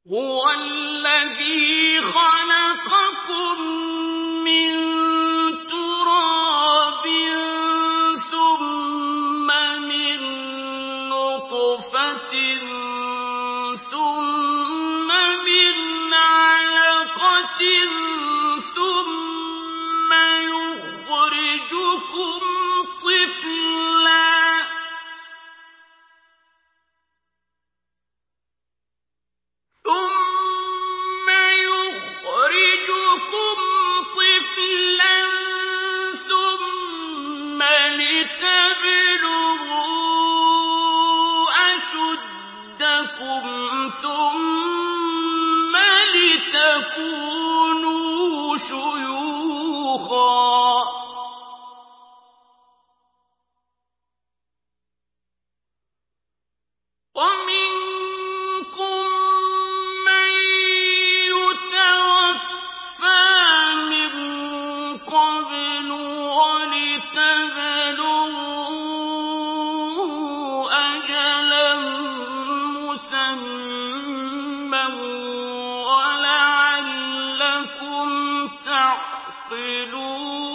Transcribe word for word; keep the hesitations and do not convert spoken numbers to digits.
هُوَ الَّذِي خَلَقَكُم مِّن تُرَابٍ ثُمَّ مِن نُّطْفَةٍ ثُمَّ مِنْ عَلَقَةٍ ثُمَّ يُخْرِجُكُمْ طِفْلًا ثُمَّ لِتَبْلُغُوا أَشُدَّكُمْ ثُمَّ لِتَكُونُوا شُيُوخًا ۚ وَمِنكُم مَّن يُتَوَفَّىٰ مِن قَبْلُ وَلِتَبْلُغُوا أَجَلًا مُّسَمًّى وَلَعَلَّكُمْ تَعْقِلُونَ